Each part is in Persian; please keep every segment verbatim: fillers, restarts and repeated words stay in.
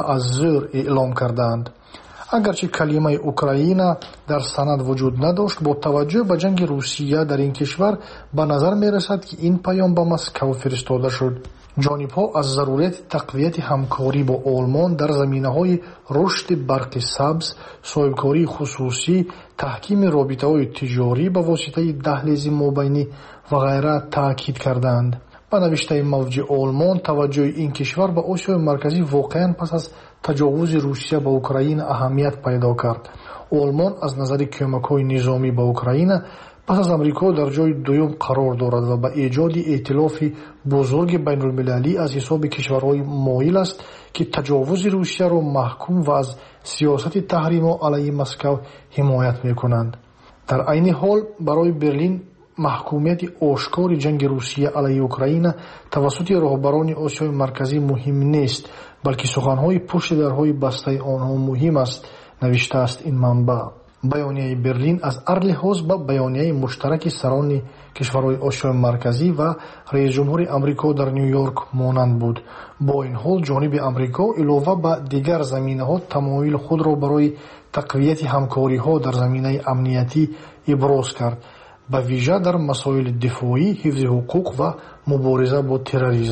از زور اعلام کردند. اگرچه کلمه اوکراینا در سند وجود نداشت، با توجه به جنگ روسیه در این کشور به نظر می رسد که این پیام به مسکو فرستاده شد. جانب‌ها از ضرورت تقویت همکاری با آلمان در زمینه‌های رشد برق سبز، صاحبکاری خصوصی، تحکیم رابطه‌های تجاری به واسطه دهلیز مابینی و غیره تاکید کردند. با نوشته موجی آلمان، توجه این کشور به آسیای مرکزی واقعاً پس از تجاوز روسیه به اوکراین اهمیت پیدا کرد. آلمان از نظر کمک‌های نظامی به اوکراین پس از امریکا در جای دوم قرار دارد و به ایجاد ائتلاف بزرگ بین المللی از حساب کشورهای مایل است که تجاوز روسیه را محکوم و از سیاست تحریم علیه مسکو حمایت می‌کنند. در عین حال برای برلین محکومیت آشکار جنگ روسیه علیه اوکراین توسط رهبران آسیای مرکزی مهم نیست، بلکه سخن‌های پشت درهای بسته آنها مهم است، نوشته است این منبع. بیانیه برلین از هر لحاظ به بیانیه مشترک سران کشورهای آسیای مرکزی و رئیس جمهور امریکا در نیویورک مانند بود. با این حال جانب امریکا علاوه به دیگر زمینه‌ها تمایل خود را برای تقویت همکاری‌ها در زمینه امنیتی ابراز کرد، به ویژه در مسائل دفاعی، حفظ حقوق و مبارزه با تروریسم.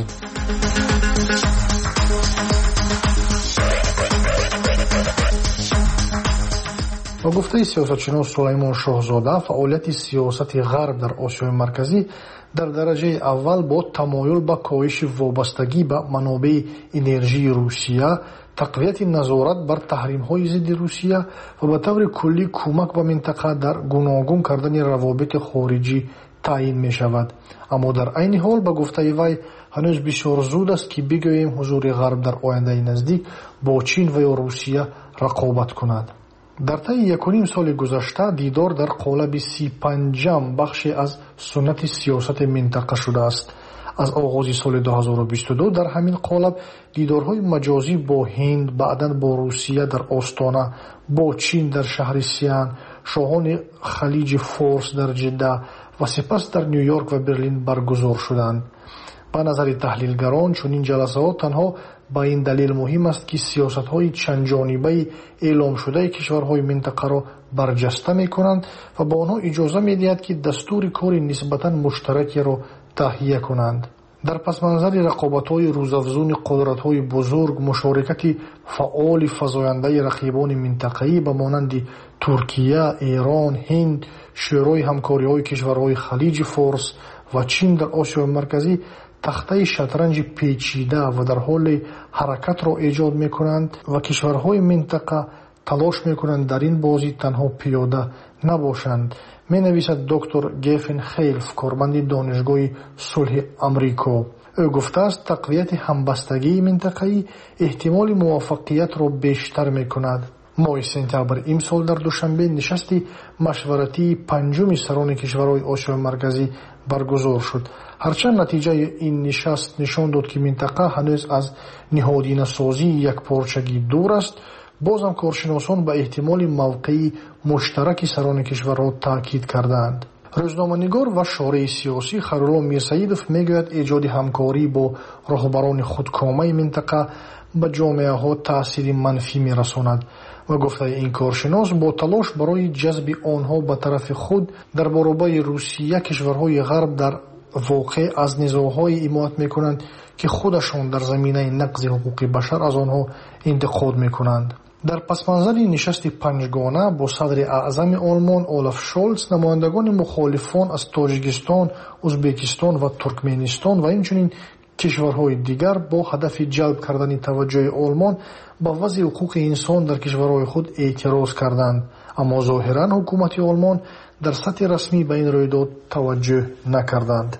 با گفته سیاستشناس سلیمان شاهزاده، فعالیت سیاست غرب در آسیای مرکزی در درجه اول با تمایل به کاهش وابستگی به منابع انرژی روسیه، تقویت نظارت بر تحریم‌های ضد روسیه و به طور کلی کمک به منطقه در گوناگون کردن روابط خارجی تعیین می شود. اما در عین حال به گفته وی هنوز بسیار زود است که بگوییم حضور غرب در آینده نزدیک با چین و یا روسیه رقابت کند. در طی یک و نیم سال گذشته دیدار در قالب سی پنجم بخشی از سنت سیاست منطقه شده است. از آغاز سال دو هزار و بیست و دو در همین قالب دیدارهای مجازی با هند، بعداً با روسیه در آستانه، با چین در شهر سیان، شاهان خلیج فارس در جده و سپس در نیویورک و برلین برگزار شدند. به نظر تحلیلگران چنین جلسات تنها با این دلیل مهم است که سیاست‌های چند جانبه اعلام شده کشورهای منطقه را برجسته می‌کنند و با آنها اجازه می‌دهد که دستور کار نسبتاً مشترکی را تهیه کنند. در پس منظر رقابت‌های روزافزون قدرت‌های بزرگ، مشارکت فعال فزاینده رقیبان منطقه‌ای به مانند ترکیه، ایران، هند، شورای همکاری‌های کشورهای خلیج فارس و چین در آسیای مرکزی تخته شطرنج پیچیده و در حال حرکت را ایجاد می‌کنند و کشورهای منطقه تلاش می‌کنند در این بازی تنها پیاده نباشند. می‌نویسد دکتر گیفن خیلف، کارمند دانشگاه صلح امریکا. او گفته است تقویت همبستگی منطقه‌ای احتمال موفقیت را بیشتر می‌کند. ماه سپتامبر امسال در دوشنبه نشستی مشورتی پنجم سران کشورهای آسیای مرکزی برگزار شد. هرچند نتیجه این نشست نشان داد که منطقه هنوز از نهادینه سازی یک پارچگی دور است، بازم کارشناسان به احتمال موقعی مشترک سران کشورها تاکید کردند. روزنامه‌نگار و شارح سیاسی خیرالله میرسیدوف میگوید ایجاد همکاری با رهبران خودکامه منطقه به جامعه ها تأثیر منفی میرساند و گفته این کارشناس با تلاش برای جذب آنها به طرف خود در برابر روسیه، کشورهای غرب در واقع از نزاع‌های حمایت می‌کنند که خودشان در زمینه نقض حقوق بشر از آنها انتقاد می‌کنند. در پس منظر نشست پنجگانه با صدر اعظم آلمان اولاف شولز، نمایندگان مخالفان از تاجیکستان، ازبکستان و ترکمنستان و همچنین کشورهای دیگر با هدف جلب کردن توجه آلمان به وضع حقوق انسان در کشورهای خود اعتراض کردند، اما ظاهراً حکومت آلمان در سطح رسمی به این رویداد توجه نکردند.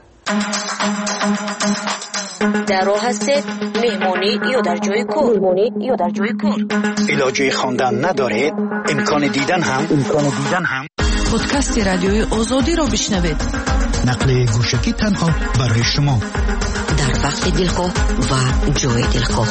در راه هستید مهمانی یا در جای کار مهمانی یا در جای کار علاجه خواندن ندارید، امکان دیدن هم امکان دیدن هم پادکست رادیوی آزادی را بشنوید. نقل گوشکی تنها برای شما در وقت دلخواه و جای دلخواه.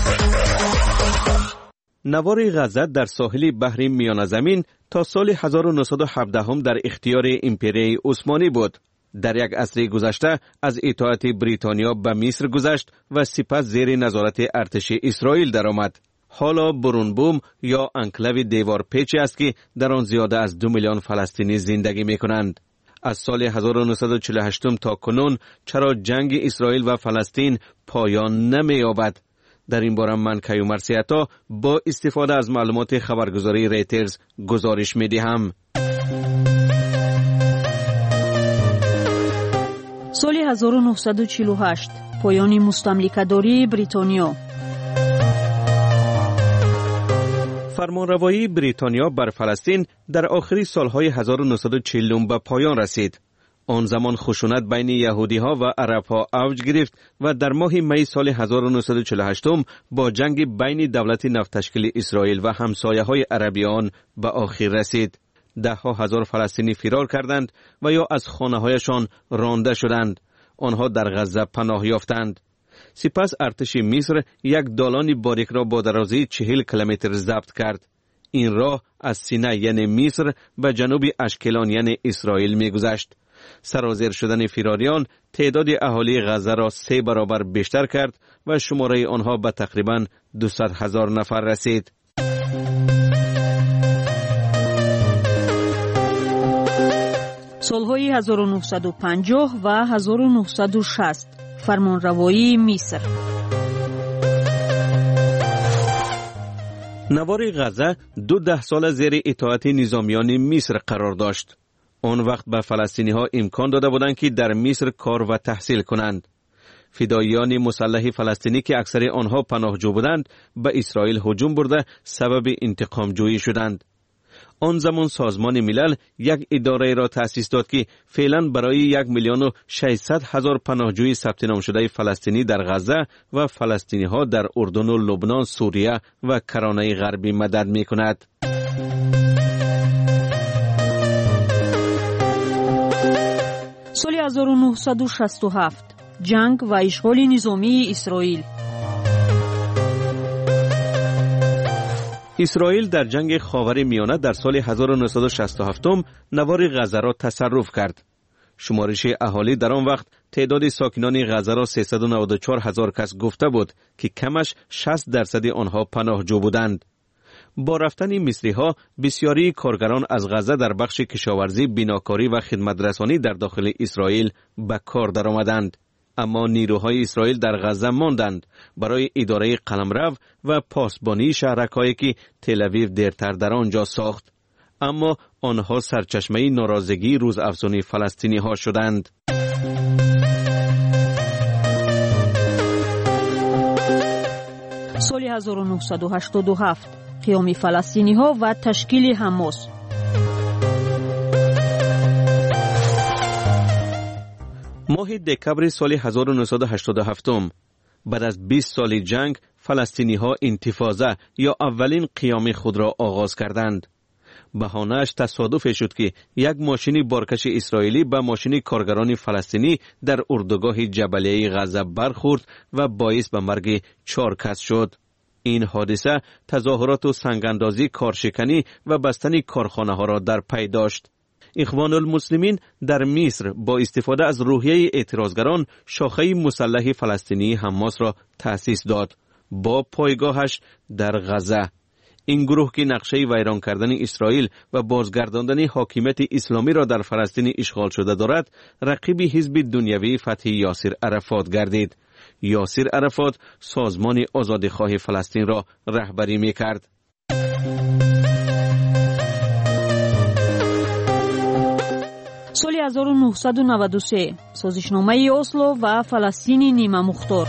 نوار غزه در ساحل بحر میانه زمین تا سال هزار و نهصد و هفده هم در اختیار امپرای عثمانی بود. در یک عصر گذشته از اطاعت بریتانیا به مصر گذشت و سپس زیر نظارت ارتش اسرائیل درآمد. حالا برونبوم یا انکلو دیوار پیچی است که در آن زیاده از دو میلیون فلسطینی زندگی می کنند. از سال هزار و نهصد و چهل و هشت تا کنون چرا جنگ اسرائیل و فلسطین پایان نمی یابد؟ در این باره من کیومرث عطا با استفاده از معلومات خبرگزاری ریترز گزارش می دهم. سال هزار و نهصد و چهل و هشت پایان مستملکه‌داری بریتانیا. فرمانروایی بریتانیا بر فلسطین در آخری سالهای هزار و نهصد و چهل به پایان رسید. آن زمان خشونت بین یهودی‌ها و عرب‌ها اوج گرفت و در ماه می سال هزار و نهصد و چهل و هشت با جنگ بین دولت نفت تشکیل اسرائیل و همسایه‌های عربی آن به آخر رسید. ده ها هزار فلسطینی فرار کردند و یا از خانه‌هایشان رانده شدند. آنها در غزه پناه یافتند. سپس ارتش مصر یک دالان باریک را با درازی چهل کیلومتر ضبط کرد. این راه از سینه یعنی مصر به جنوب اشکلان یعنی اسرائیل می‌گذشت. سرازیر شدن فراریان تعداد اهالی غزه را سه برابر بیشتر کرد و شماره آنها به تقریباً دویست هزار نفر رسید. سالهای هزار و نهصد و پنجاه و هزار و نهصد و شصت فرمانروایی مصر. نوار غزه دو ده سال زیر اطاعت نظامیان مصر قرار داشت. آن وقت به فلسطینی ها امکان داده بودند که در مصر کار و تحصیل کنند. فداییان مسلح فلسطینی که اکثر آنها پناهجو بودند به اسرائیل هجوم برده سبب انتقام جویی شدند. آن زمان سازمان ملل یک اداره را تأسیس داد که فعلا برای یک میلیون و ششصد هزار پناهجوی ثبت نام شده فلسطینی در غزه و فلسطینی ها در اردن و لبنان، سوریه و کرانه غربی مدد می کند. سال هزار و نهصد و شصت و هفت جنگ و اشغال نظامی اسرائیل. اسرائیل در جنگ خاور میانه در سال هزار و نهصد و شصت و هفت نوار غزه را تصرف کرد. شمارش اهالی در آن وقت تعداد ساکنان غزه را سیصد و نود و چهار هزار کس گفته بود که کمش شصت درصد آنها پناهجو بودند. با رفتن مصری ها بسیاری کارگران از غزه در بخش کشاورزی، بیناکاری و خدمترسانی در داخل اسرائیل به کار درآمدند. اما نیروهای اسرائیل در غزه ماندند برای اداره قلمرو و پاسبانی شهرک‌هایی که تل‌آویو دیرتر در آنجا ساخت. اما آنها سرچشمه ناراضگی روزافزون فلسطینی ها شدند. سال هزار و نهصد و هشتاد و هفت قیام فلسطینی ها و تشکیل حماس. ماه دکبر سال هزار و نهصد و هشتاد و هفت بعد از بیست سال جنگ فلسطینی ها انتفاضه یا اولین قیام خود را آغاز کردند. بهانه‌اش تصادف شد که یک ماشین بارکش اسرائیلی به ماشین کارگران فلسطینی در اردوگاه جبلیه غزه برخورد و باعث به مرگ چهار کس شد. این حادثه تظاهرات و سنگ‌اندازی، کارشکنی و بستن کارخانه ها را در پی داشت. اخوان المسلمین در مصر با استفاده از روحیه اعتراضگران شاخه مسلح فلسطینی حماس را تأسیس داد با پایگاهش در غزه. این گروه که نقشه ویران کردن اسرائیل و بازگرداندن حاکمیت اسلامی را در فلسطین اشغال شده دارد، رقیب حزب دنیوی فتح یاسر عرفات گردید. یاسر عرفات سازمان آزادیخواه فلسطین را رهبری می‌کرد. سال هزار و نهصد و نود و سه سازشنامه اسلو و فلسطین نیمه مختار.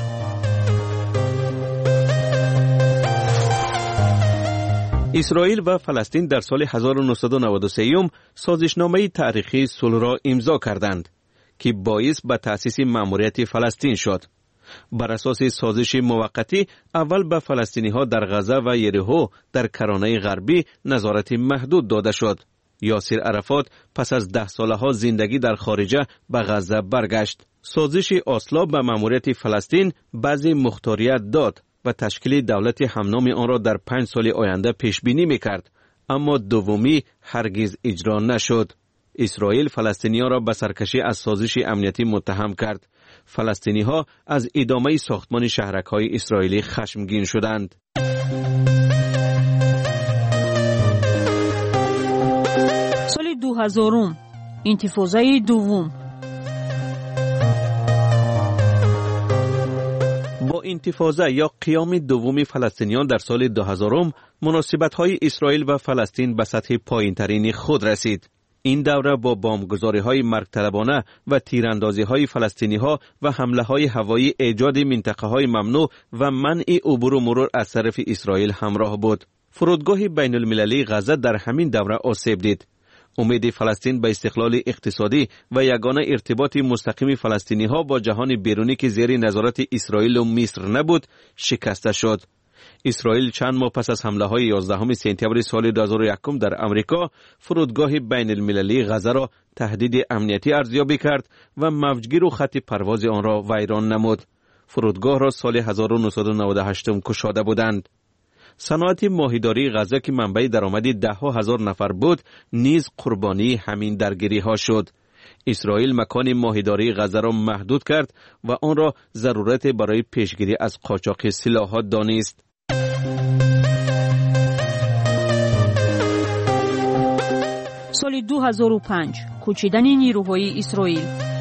اسرائیل و فلسطین در سال هزار و نهصد و نود و سه سازشنامه تاریخی صلح را امضا کردند که باعث به تأسیس مأموریت فلسطین شد. بر اساس سازش موقتی اول به فلسطینی ها در غزه و یریحو در کرانه غربی نظارت محدود داده شد. یاسر عرفات پس از ده ساله ها زندگی در خارجه به غزه برگشت. سازش اسلو به مأموریت فلسطین بعضی مختاریت داد و تشکیل دولت همنام آن را در پنج سال آینده پیش بینی میکرد، اما دومی هرگز اجرا نشد. اسرائیل فلسطینی ها را به سرکشی از سازش امنیتی متهم کرد. فلسطینی ها از ادامه ساختمان شهرک های اسرائیلی خشمگین شدند. هزارم انتفاضه دوم. با انتفاضه یا قیام دوم فلسطینیان در سال دو هزار مناسبت‌های اسرائیل و فلسطین به سطح پایین‌ترین خود رسید. این دوره با بمبگذاری‌های مرگ‌طلبانه و تیراندازی‌های فلسطینی‌ها و حمله‌های هوایی ایجاد منطقه‌های ممنوع و منع عبور و مرور از طرف اسرائیل همراه بود. فرودگاه بین‌المللی غزه در همین دوره آسیب دید. امید فلسطین به استقلال اقتصادی و یگانه ارتباط مستقیم فلسطینی‌ها با جهان بیرونی که زیر نظارت اسرائیل و مصر نبود شکسته شد. اسرائیل چند ماه پس از حمله‌های یازدهم سپتامبر سال دو هزار و یک در امریکا فرودگاه بین‌المللی غزه را تهدید امنیتی ارزیابی کرد و موجگیر و خط پرواز آن را ویران نمود. فرودگاه را سال هزار و نهصد و نود و هشت کشاده بودند. صنعت ماهیداری غزه که منبع درآمد ده ها هزار نفر بود نیز قربانی همین درگیری ها شد. اسرائیل مکان ماهیداری غزه را محدود کرد و آن را ضرورت برای پیشگیری از قاچاق سلاح‌ها دانست. سال دو هزار و پنج کوچیدن نیروهای اسرائیل.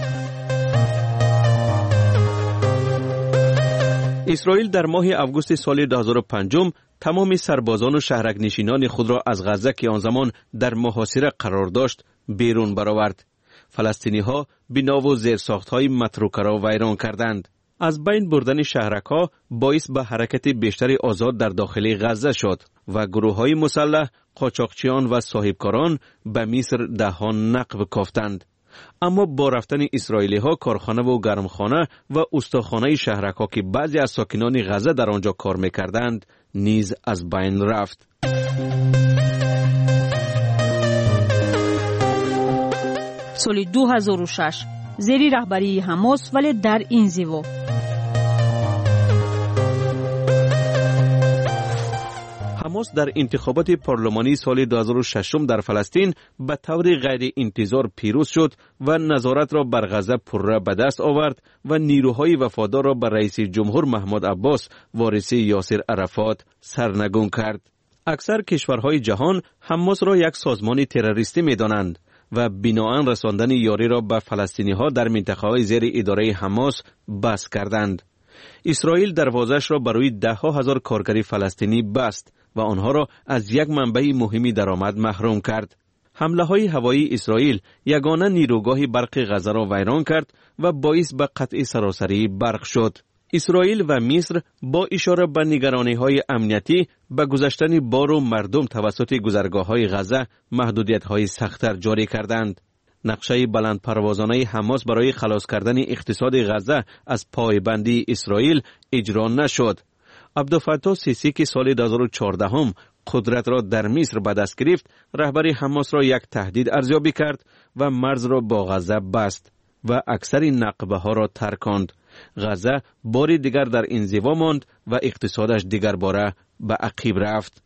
اسرائیل در ماه آگوست سال دو هزار و پنج تمام سربازان و شهرک نشینان خود را از غزه که آن زمان در محاصره قرار داشت بیرون برآورد. فلسطینی ها بنا و زیرساخت های متروکه را ویران کردند. از بین بردن شهرک ها باعث به حرکت بیشتری آزاد در داخل غزه شد و گروه های مسلح، قاچاقچیان و صاحبکاران به مصر دهان نقب کافتند. اما با رفتن اسرائیلی ها کارخانه و گرمخانه و استاخانه شهرک ها که بعضی از ساکنان غزه در آنجا کار میکردند نیز از بین رفت. سال دو هزار و شش زیر رهبری حماس ولی در انزوا. حماس در انتخابات پارلمانی سال دو هزار و شش در فلسطین به طور غیر انتظار پیروز شد و نظارت را بر غزه پرره به دست آورد و نیروهای وفادار را به رئیس جمهور محمود عباس وارث یاسر عرفات سرنگون کرد. اکثر کشورهای جهان حماس را یک سازمان تروریستی می‌دانند و بناهن رساندن یاری را به فلسطینی‌ها در منطقه‌های زیر اداره حماس بس کردند. اسرائیل دروازش را برای ده ها هزار کارگر فلسطینی بست و آنها را از یک منبع مهمی درآمد محروم کرد. حمله های هوایی اسرائیل یگانه نیروگاه برق غزه را ویران کرد و باعث به قطع سراسری برق شد. اسرائیل و مصر با اشاره به نگرانی های امنیتی به گذشتن بار و مردم توسط گذرگاه های غزه محدودیت های سخت‌تر جاری کردند. نقشه بلند پروازانه حماس برای خلاص کردن اقتصاد غزه از پایبندی اسرائیل اجرا نشد. عبدالفتاح سیسی که سال دو هزار و چهارده هم قدرت را در مصر به دست گرفت، رهبر حماس را یک تهدید ارزیابی کرد و مرز را با غزه بست و اکثر نقبه ها را ترکاند. غزه بار دیگر در انزوا ماند و اقتصادش دیگر باره به عقب رفت.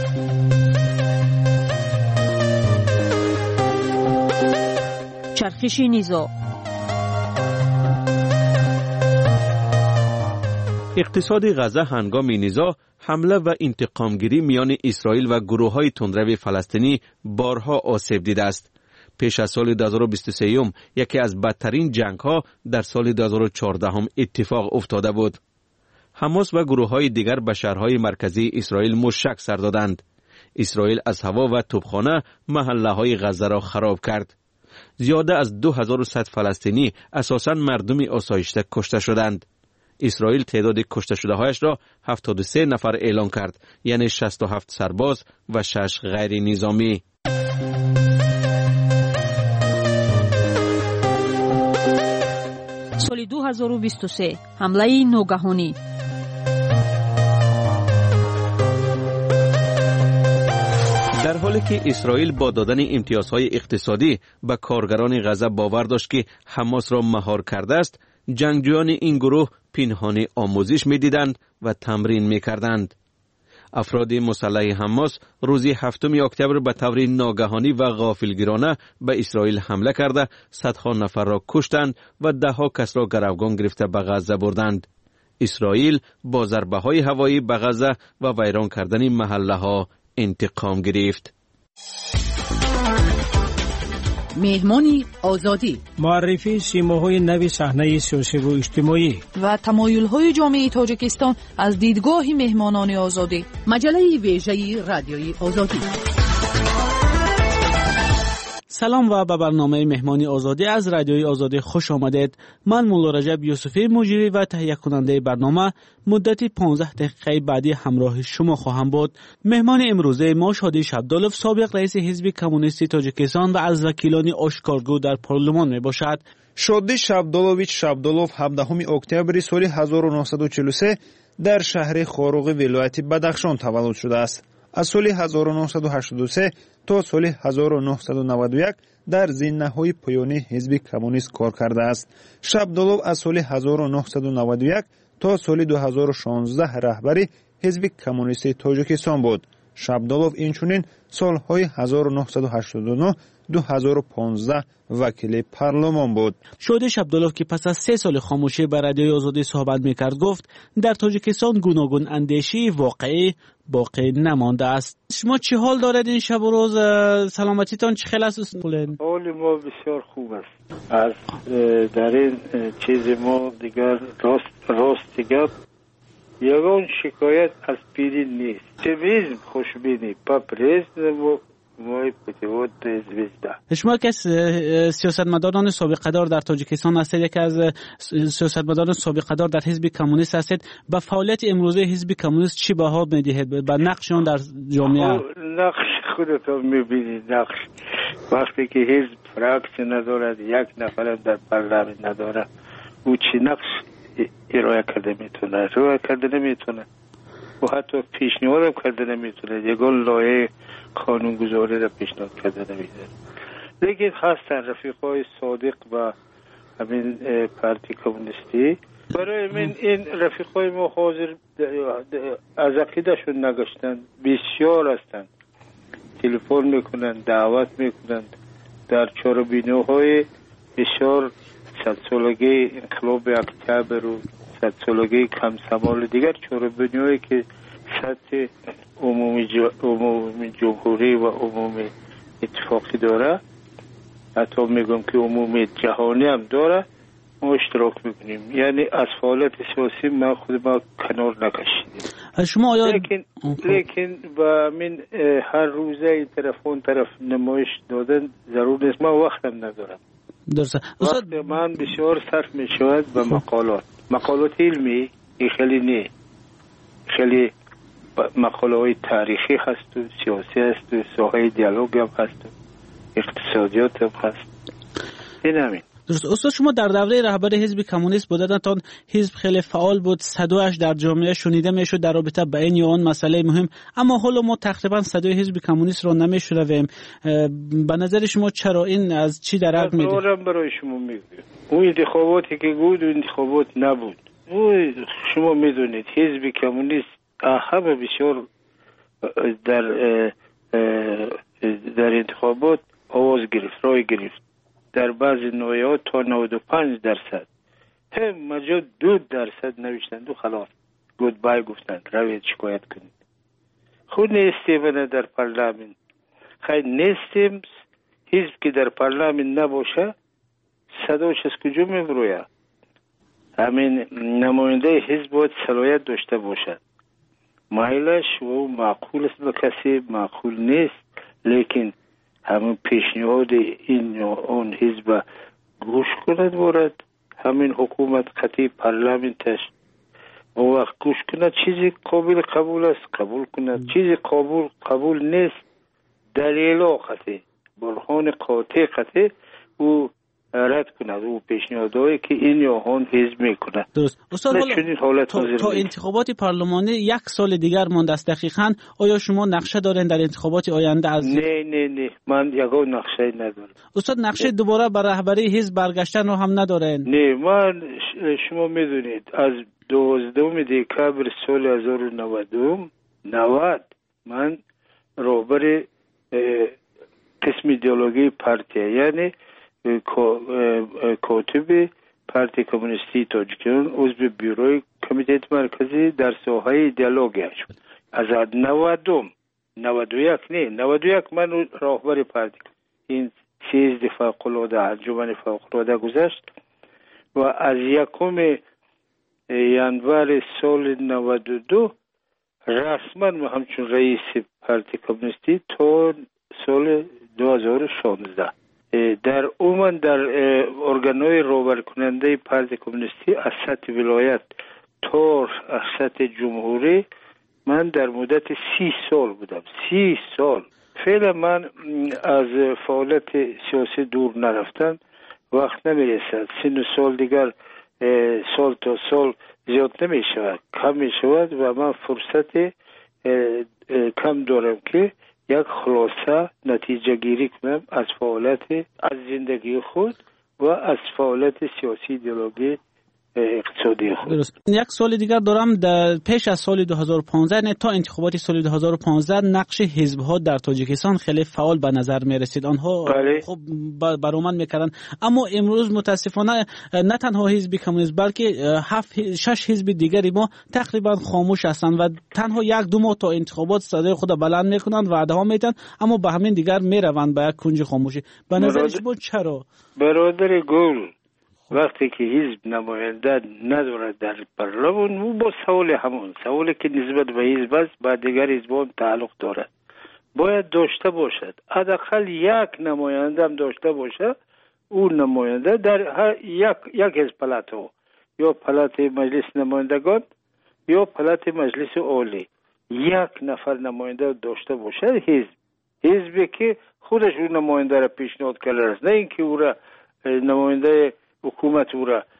چرخش نیزا. اقتصاد غزه هنگام نیزا، حمله و انتقامگیری میان اسرائیل و گروه‌های تندرو فلسطینی بارها آسیب دیده است. پیش از سال دو هزار و بیست و سه یکی از بدترین جنگ‌ها در سال دو هزار و چهارده هم اتفاق افتاده بود. حماس و گروه‌های دیگر به شهرهای مرکزی اسرائیل مشک سر دادند. اسرائیل از هوا و توپخانه محله‌های غزه را خراب کرد. زیاده از دو هزار و صد فلسطینی اساساً مردم آسایشته کشته شدند. اسرائیل تعداد کشته شده هایش را هفتاد و سه نفر اعلام کرد، یعنی شصت و هفت سرباز و شش غیر نظامی. سال دو هزار و بیست و سه حمله ناگهانی. در حالی که اسرائیل با دادن امتیازهای اقتصادی به کارگران غزه باور داشت که حماس را مهار کرده است، جنگجویان این گروه پنهانی آموزش می‌دیدند و تمرین می‌کردند. افراد مسلح حماس روز هفتم اکتبر به طور ناگهانی و غافلگیرانه به اسرائیل حمله کرده صدها نفر را کشتند و ده ها کس را گروگان گرفته به غزه بردند. اسرائیل با ضربه‌های هوایی به غزه و ویران کردن محله‌ها انتقام گرفت. مهمانی آزادی، معرفی سیماهای نوی صحنه سیاسی و اجتماعی و تمایل‌های جامعه تاجیکستان از دیدگاه مهمانان آزادی. مجله ویژه رادیوی آزادی. سلام و به برنامه مهمانی آزادی از رادیوی آزادی خوش آمدید. من مولا رجب یوسفی مجری و تهیه کننده برنامه مدتی پانزده دقیقه بعدی همراه شما خواهم بود. مهمان امروزه ما شادی شبدالوف، سابق رئیس حزب کمونیستی تاجیکستان و از وکیلان آشکارگو در پارلمان می باشد. شادی شبدالوویچ شبدالوف هفدهم اکتبر سال هزار و نهصد و چهل و سه در شهر خاروغ ولایت بدخشان تولد شده است. از سال هزار و نهصد و هشتاد و سه تا سال هزار و نهصد و نود و یک در زینه‌های پایانی حزب کمونیست کار کرده است. شبدالوف از سال هزار و نهصد و نود و یک تا سال دو هزار و شانزده رهبری حزب کمونیستی تاجیکستان بود. شبدالوف اینچنین سالهای هزار و نهصد و هشتاد و نه دو هزار و پانزده وکیل پارلمان بود. شادی شبدالوف که پس از سه سال خاموشی بر رادیوی آزادی صحبت میکرد گفت در تاجیکستان گوناگون اندیشی واقعی باقی نمانده است. شما چه حال دارید این شب و روز؟ سلامتیتان چه خیلی است؟ حال ما بسیار خوب است. از در این چیز ما دیگر راست راست دیگر یگان شکایت از پیری نیست. تبریزم خوشبینی پاپریز و مای پتیوت زویزده. شما که سیاستمداران سابقه‌دار در تاجیکستان هستید، یکی از سیاستمداران سابقه‌دار در حزب کمونیست هستید، با فعالیت امروزه حزب کمونیست چی بها میدهید؟ با نقششون در جامعه؟ نقش خودتون میبینید. نقش وقتی که حزب فراکسی ندارد، یک نفر در پارلمان نداره، او چی نقش ارائه کرده میتونه؟ ارائه کرده نمیتونه و حتی پیشنهاد کرده نمیتونه. یگان لایه قانونگذاری را پیشنهاد کرده نمیتونه. لیکن هستن رفیقای صادق و همین پارتی کمونیستی. برای من این رفیقای ما حاضر از عقیدهشون نگشتن، بسیار هستند. تلفن میکنن، دعوت میکنن در چهاربینوهای بسیار صد سالگی انقلاب اکتبر و صد سالگی کمسمال دیگر چهاربینوهایی که سطح عمومی, عمومی جمهوری و عمومی اتفاقی داره، حتی میگم که عمومی جهانی هم داره، ما اشتراک میکنیم. یعنی از فعالیت سیاسی ما خود ما کنار نکشیدیم. شما آیا لیکن لیکن با من هر روزه این طرف اون طرف نمایش دادن ضرور نیست. ما وقتم ندارم. درسته. وقت من بسیار صرف میشود به مقالات مقالات علمی. این خیلی نه خیلی مقاله های تاریخی هست و سیاسی هست و ساحه دیالوگ هم هست و اقتصادیات هم هست. این همین. درست. استاد شما در دوره رهبری حزب کمونیست بودن، تا حزب خیلی فعال بود، صدایش در جامعه شنیده میشد در رابطه با این یا آن مسئله مهم، اما حالا ما تقریبا صدای حزب کمونیست رو نمیشنویم. به نظر شما چرا این از چی درک میده؟ من برای شما میگم اون انتخاباتی که بود انتخابات نبود. او شما میدونید حزب کمونیست همه بسیار در در انتخابات آواز گرفت، رای گرفت. در بعضی نوعات تا نود و پنج درصد، هم مجا دو درصد نوشتند و خلاص گود بای گفتند روید شکایت کنید. خود نیستیم در پارلمان. خیلی نیستیم. حزب که در پارلمان نباشه صداش از کجا میبروید؟ همین نماینده حزب باید صلاحیت داشته باشد. مایلش و معقول است به کسی معقول نیست، لیکن همین پیشنهاد این یا اون حزب گوش کند بارد. همین حکومت قطعی پارلمانتش و وقت گوش کند چیزی قابل قبول است قبول کند، چیزی قبول قبول نیست دلیل قطعی برهان قاطع قطعی او رد کند او پیشنهادهایی که این یا اون حزب میکند. درست. استاد حالا تا, تا انتخابات پارلمانی یک سال دیگر مانده است دقیقاً، آیا شما نقشه دارین در انتخابات آینده؟ از نه نه نه من یگان نقشه ندارم. استاد نقشه دوباره بر رهبری حزب برگشتن رو هم ندارین؟ نه من شما میدونید از دوازدهم دکتر سال هزار و نود من رهبر قسم ایدئولوژی پارتی یعنی کاتب پارتی کمونیستی تاجیکستان عضو بیروی کمیته مرکزی در ساحه ایدئولوژی شد. از نودم نود و یک نه نود و یک من راهبر پارتی این سیزد فوق‌العاده انجمن فوق‌العاده گذشت و از یکم ینور سال نود و دو رسما ما همچون رئیس پارتی کمونیستی تا سال دو هزار و شانزده در عموم در ارگان‌های راهبر کننده پارتی کمونیستی از سطح ولایت تا از سطح جمهوری من در مدت سی سال بودم. سی سال. فعلا من از فعالیت سیاسی دور نرفتم، وقت نمیرسد. سن و سال دیگر سال تا سال زیاد نمی شود، کم می شود و من فرصت کم دارم که یک خلاصه نتیجه گیری کنم از فعالیت از زندگی خود و از فعالیت سیاسی ایدئولوژی اقتصادی خود. درست. یک سال دیگر دارم، در پیش از سال دو هزار و پانزده نه تا انتخابات سال دو هزار و پانزده نقش حزب‌ها در تاجیکستان خیلی فعال به نظر می رسید. آنها بله. خب برآمد میکردن، اما امروز متاسفانه نه تنها حزب کمونیست بلکه هفت شش حزب دیگری ما تقریبا خاموش هستند و تنها یک دو ماه تا انتخابات صدای خود بلند میکنند، وعده ها میدن، اما به همین دیگر میروند به یک کنج خاموشی. به نظر شما چرا؟ برادر گل، وقتی که حزب نماینده ندارد در پارلمان، او با سوال همون سوالی که نسبت به حزب است با دیگر حزبان تعلق دارد، باید داشته باشد. حداقل یک نماینده هم داشته باشه. اون نماینده در هر یک یک از پلاتو، یا پلات مجلس نمایندگان یا پلات مجلس عالی، یک نفر نماینده داشته باشه. حزب حزبی که خودش اون نماینده را پیشنهاد کرده است، نه اینکه او را نماینده حکومت او را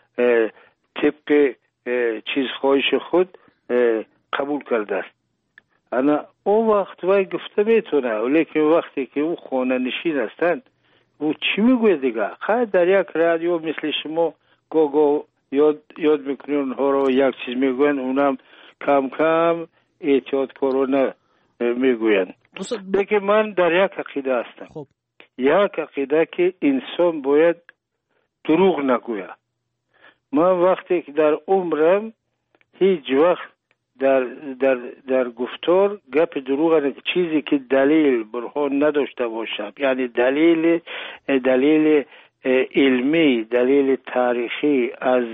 طبق چیز خواهش خود قبول کرده است. انا اون وقت وای گفته میتونه، ولیکن وقتی که او خانه نشین هستند او چی میگوید دیگه؟ خیلی در یک رادیو مثل شما گوگو یاد یاد میکنی اونها رو، یک چیز میگوین، اونم کم کم احتیاط کارانه میگوین. لیکن من در یک عقیده هستم. خب. یک عقیده که انسان باید دروغ نگوید. من وقتی که در عمرم هیچ وقت در در در گفتار گپ دروغ نه، چیزی که دلیل برهان نداشته باشم، یعنی دلیل دلیل علمی، دلیل تاریخی از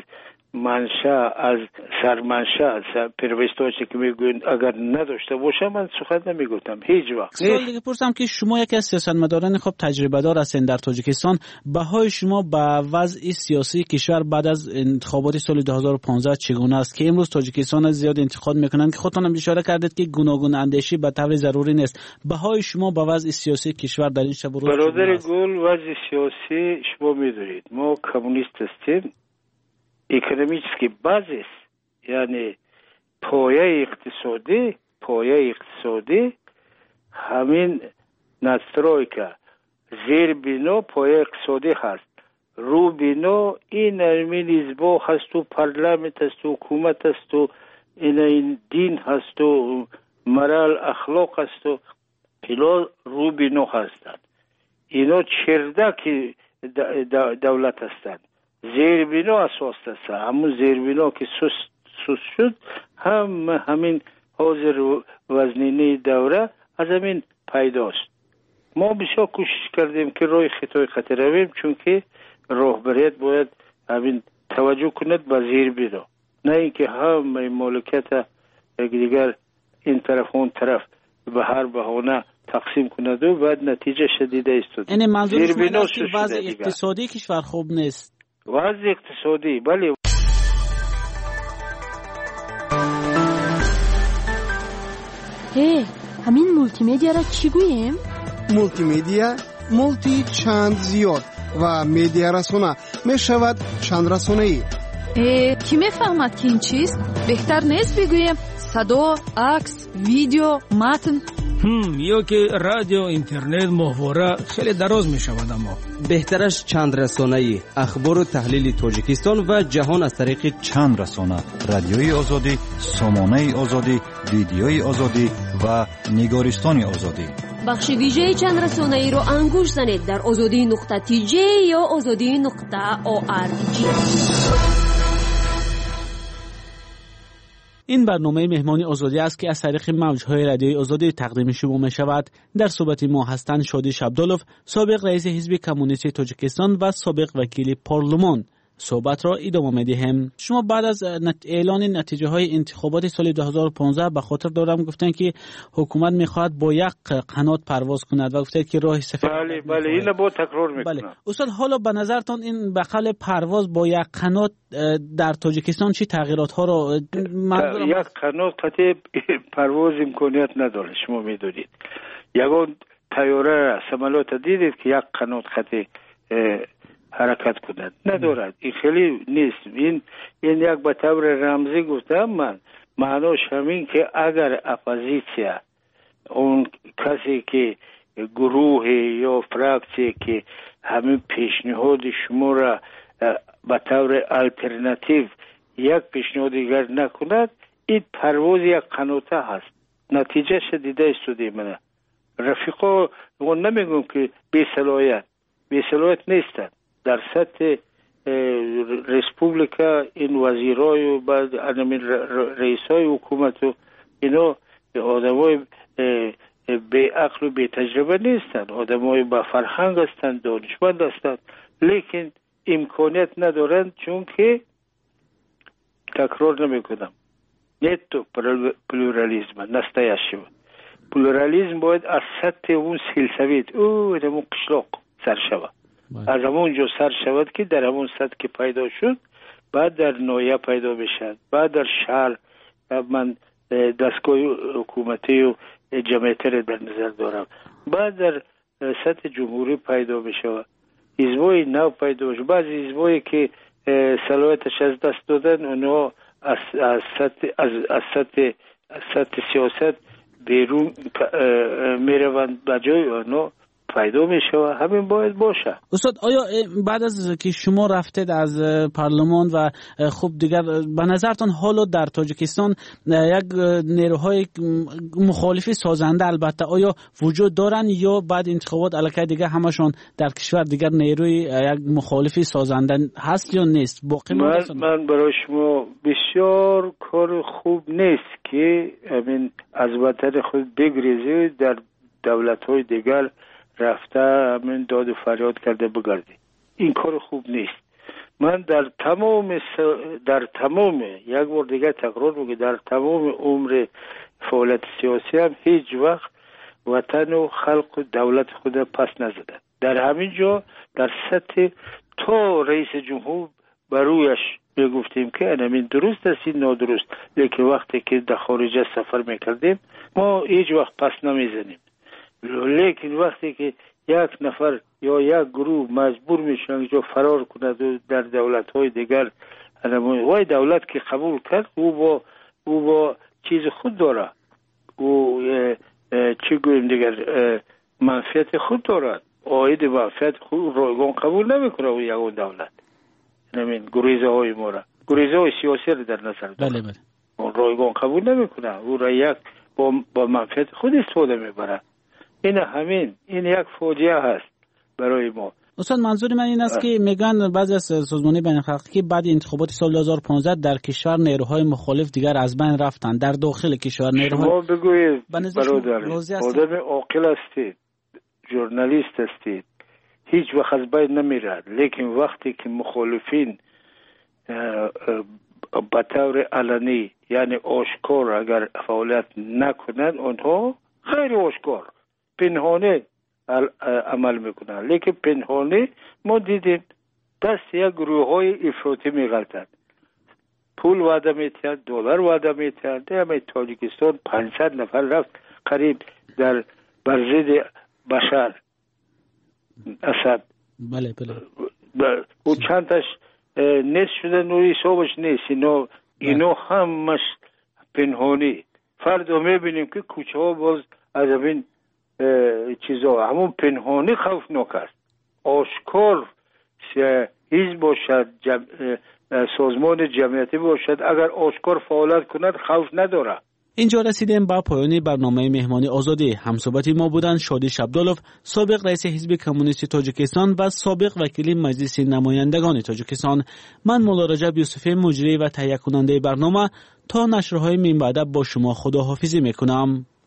منشأ، از سرمنشأ، پیروستاشی که میگوین اگر نداشته باشم من سخن نمیگفتم هیچ وقت. سوال دیگه پرسم که شما یکی از سیاستمداران خب تجربه دار هستین در تاجیکستان، بهای شما به وضع سیاسی کشور بعد از انتخابات سال دو هزار و پانزده چگونه است که امروز تاجیکستان زیاد انتقاد میکنند که خودتان هم اشاره کردید که گوناگون اندیشی به طور ضروری نیست. بهای شما به وضع سیاسی کشور در این شب و روز برادر گل، وضع سیاسی شما میدونید ما کمونیست هستیم. اکونومیسکی بازیس، یعنی پایه اقتصادی پایه اقتصادی همین ناسترویکا، زیر بینو پایه اقتصادی هست، رو بینو این همین حزبا هست و پارلمانت هست و حکومت هست و این, این دین هست و مرال اخلاق هست و اینا رو بینو هستند. اینا چردک دولت هستند. زیر بنا اساس است. همون زیر بنا که سست سست شد هم همین حاضر وزنینه دوره از همین پیداست. ما بسیار کوشش کردیم که روی خطای خطر رویم، چون که راهبریت باید همین توجه کند به زیر بنا، نه اینکه هم مالکیت دیگر این طرف اون طرف به هر بهانه تقسیم کند و بعد نتیجه شدیده است. یعنی منظور شما است که وضع اقتصادی کشور خوب نیست؟ وضع اقتصادی بله. هی همین مولتی میدیا را چی گوییم؟ مولتی میدیا مولتی چند زیاد و میدیا رسانه می شود چند رسانه ای. کی میفهمد که این چیست؟ بهتر نیست بگوییم صدا، عکس، ویدیو، متن؟ هم یا که رادیو، اینترنت، محور خیلی دراز می شود. اما بهترش چند رسانه‌ای، اخبار و تحلیل تاجیکستان و جهان از طریق چند رسانه: رادیوی آزادی، سامانه آزادی، ویدیوی آزادی و نگارستان آزادی. بخش ویژه چند رسانه‌ای رو انگوش زنید در آزادی نقطه تی جی یا آزادی نقطه او آر جی. این برنامه مهمانی آزادی است که از طریق موجهای رادیوی آزادی تقدیم شما می شود. در صحبت ما هستند شادی شبدالوف، سابق رئیس حزب کمونیست تاجیکستان و سابق وکیل پارلمان. صحبت را ادامه می‌دهیم. شما بعد از اعلان نتیجه های انتخابات سال دو هزار و پانزده به خاطر دارم گفتن که حکومت می‌خواهد با یک قنات پرواز کند و گفتید که راه سفید. بله بله اینو با تکرار می‌کنم. بله استاد، حالا به نظرتان این به قول پرواز با یک قنات در تاجیکستان چه تغییرات ها را یک قنات قطعی پرواز امکانیت نداره. شما می‌دونید یگان طیاره سمالات دیدید که یک قنات قطعی حرکت کند ندارد. این خیلی نیست. این این یک به طور رمزی گفتم من، معناش همین که اگر اپوزیسیا، اون کسی که گروه یا فراکسی که همین پیشنهاد شما را به طور الटरनेटिव یک پیشنهاد دیگر نکند، این پرواز یک قناته هست. نتیجه شدیده استودی منه رفیقا اون نمیگم که بی صلاحیت بی صلاحیت نیستند. در سطح ریسپوبلیکا این وزیرای و بعد رئیسای حکومت و اینا آدمای بی عقل و بی تجربه نیستند، آدمای با فرهنگ هستند، دانشمند هستند، لیکن امکانیت ندارند. چون که تکرار نمیکنم نتو پلورالیزم نستایشی پلورالیزم باید از سطح اون سلسویت او همون قشلاق سر شود، از همون جو سر شود که در همون سطح که پیدا شد بعد در نویه پیدا بشد، بعد در شهر من دستگاه حکومتی و جمعیتی را در نظر دارم، بعد در سطح جمهوری پیدا بشه، حزبای نو پیدا بشه. بعضی حزبایی که صلاحیتش از دست دادن اونها از از سطح از از سطح از سطح سیاست بیرون میروند، به جای اونها پیدا میشه و همین باید باشه. استاد آیا بعد از که شما رفتید از پارلمان و خب دیگر به نظرتان حالا در تاجیکستان یک نیروهای مخالفی سازنده البته آیا وجود دارن یا بعد انتخابات الکی دیگه همشون در کشور دیگر نیروی یک مخالفی سازنده هست یا نیست؟ باقی من, من برای شما بسیار کار خوب نیست که همین از وطن خود بگریزی در دولت‌های دیگر رفته همین داد و فریاد کرده بگردی. این کار خوب نیست. من در تمام س... در تمام یک بار دیگه تکرار میگم در تمام عمر فعالیت سیاسی هم هیچ وقت وطن و خلق و دولت خود پس نزدن. در همین جا در سطح تا رئیس جمهور برویش میگفتیم که همین درست است این نادرست، لیکن وقتی که در خارج سفر میکردیم ما هیچ وقت پس نمیزنیم. لیکن وقتی که یک نفر یا یک گروه مجبور میشن جو فرار کند و در دولت‌های دیگر، وای دولت که قبول کرد او با او با چیز خود داره، او چی گویم دیگر منفعت خود دارد، عاید منفعت خود رایگان قبول نمیکنه او یک دولت. همین گریزه های ما را گریزه های سیاسی را در نظر داره. بله بله. اون رایگان قبول نمیکنه، او را یک با, با منفعت خود استفاده میبره. این همین این یک فاجعه هست برای ما. استاد منظور من این است که میگن بعضی از سازمان‌های بین‌المللی که بعد انتخابات سال دو هزار و پانزده در کشور نیروهای مخالف دیگر از بین رفتن، در داخل کشور نیروهای شما بگویید برادر آدم عاقل هستید، ژورنالیست هستید، هیچ وقت از بین نمیرد، لیکن وقتی که مخالفین به طور علنی یعنی آشکار اگر فعالیت نکنند اونها غیر آشکار پنهانه عمل میکنن، لیکن پنهانه ما دیدیم دست یک گروه های افراطی میغلطند، پول وعده میتند، دلار وعده میتند. در تاجیکستان پانصد نفر رفت قریب در برزید بشار اسد. بله بله. و چندش نیست شده نوری حسابش نیست. اینو اینو همش پنهانی. فردا میبینیم که کوچه ها باز از این چیزا همون پنهانی خوفناک است. آشکار حزب باشد، جم... سازمان جمعیتی باشد، اگر آشکار فعالیت کند خوف نداره. اینجا رسیدیم با پایان برنامه مهمانی آزادی. همصحبت ما بودند شادی شبدالوف، سابق رئیس حزب کمونیست تاجیکستان و سابق وکیل مجلس نمایندگان تاجیکستان. من مولا رجب یوسفی مجری و تهیه کننده برنامه تا نشرهای من بعد با شما خداحافظی میکنم.